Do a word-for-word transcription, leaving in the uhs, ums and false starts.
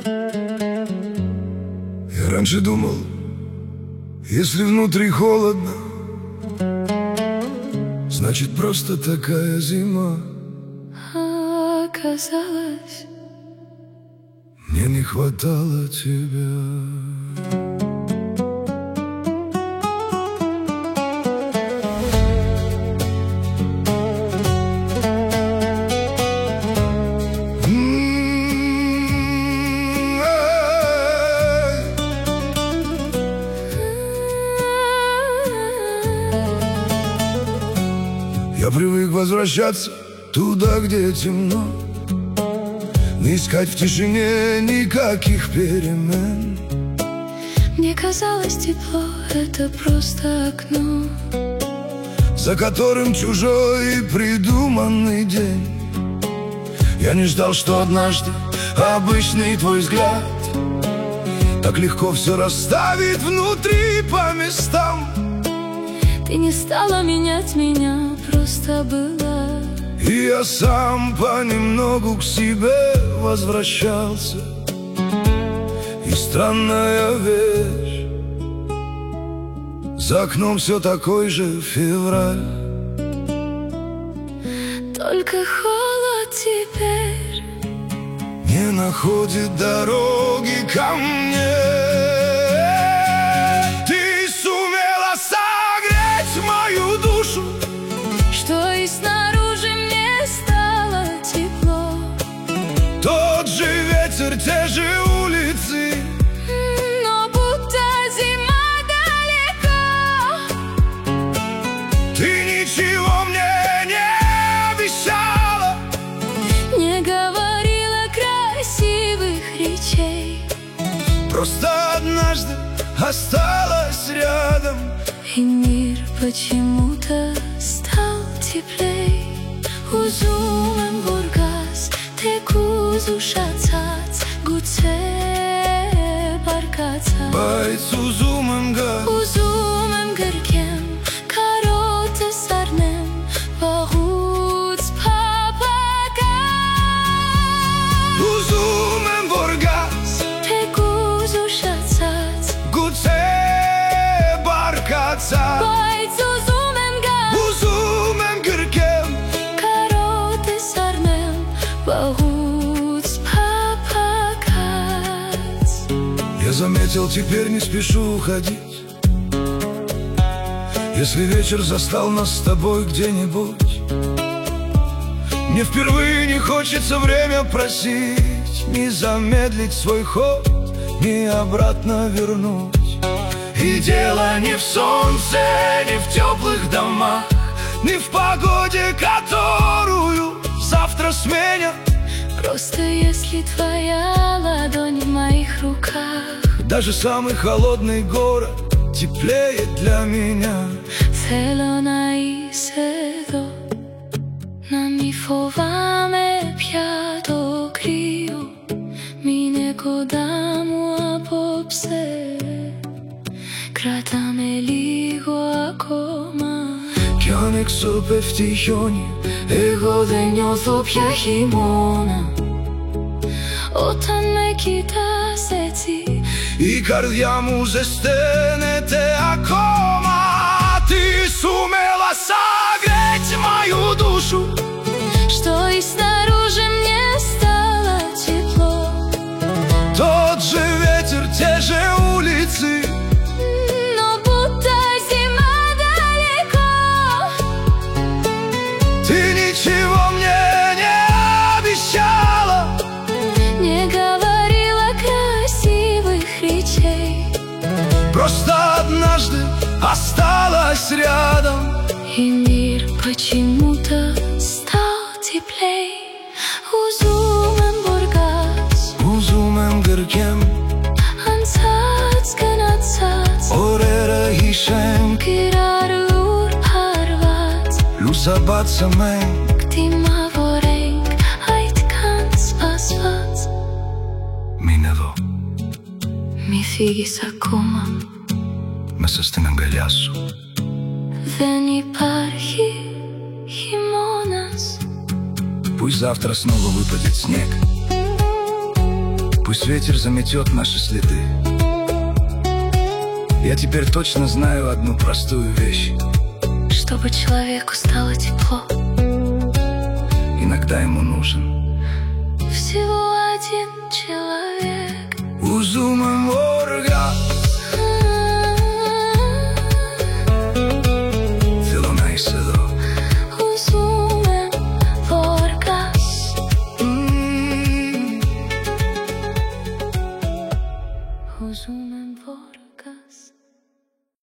Я раньше думал, если внутри холодно, значит просто такая зима. А оказалось, мне не хватало тебя. Я привык возвращаться туда, где темно, не искать в тишине никаких перемен. мне казалось, тепло — это просто окно, за которым чужой придуманный день. Я не ждал, что однажды обычный твой взгляд так легко все расставит внутри по местам. ты не стала менять меня, просто была. И я сам понемногу к себе возвращался. И странная вещь, за окном все такой же февраль, только холод теперь не находит дороги ко мне. Ты сумела согреть мою душу, что и снаружи мне стало тепло. тот же ветер, те же улицы, Но будто зима далеко, ты ничего мне не обещала, не говорила красивых речей. просто однажды осталась рядом. И мир почему-то стал теплей. Uzumem vorgas, te kuzushatsats, gutse barkatsats. Байт uzumem gaz, Uzumem gerkem, karote sarnem, vagutz papagas. uzumem vorgas, Te kuzushatsats, gutse barkatsats. bayt uzumem gaz, uzumem gırkem, karote sarnem, vagutz papagas. я заметил, теперь не спешу уходить. Если вечер застал нас с тобой где-нибудь, мне впервые не хочется время просить, не замедлить свой ход, не обратно вернуть. И дело не в солнце, не в теплых домах, не в погоде, которую завтра сменят. Просто если твоя ладонь в моих руках, Даже самый холодный город теплее для меня. θέλω να είσαι εδώ, να μη φοβάμαι πια το κρύο. Μείνε κοντά μου απόψε, κράτα με λίγο ακόμα. Κι αν έξω πέφτει χιόνι, Εγώ δεν νιώθω πια χειμώνα, όταν με κοιτάς έτσι. η καρδιά μου ζεσταίνεται ακόμα. Ты сумела согреть мою душу, Что и снаружи мне стало тепло. тот же ветер, те же улицы, Но будто зима далеко, ты ничего мне не обещала, не говорила красивых речей. просто однажды осталась рядом. И мир почему-то стал теплей. Uzumem vorgas, uzumem gırkem, ansats kanatsats, orera hishem, kirarur parvats. lusabat sameng. Κτήμα voreng, ait kans pasvats. Μείνε εδώ, Μη φύγεις ακόμα, μέσα στην αγκαλιά σου. δεν υπάρχει химонас. Пусть завтра снова выпадет снег, Пусть ветер заметет наши следы. Я теперь точно знаю одну простую вещь: чтобы человеку стало тепло, иногда ему нужен всего один человек. Uzumem orga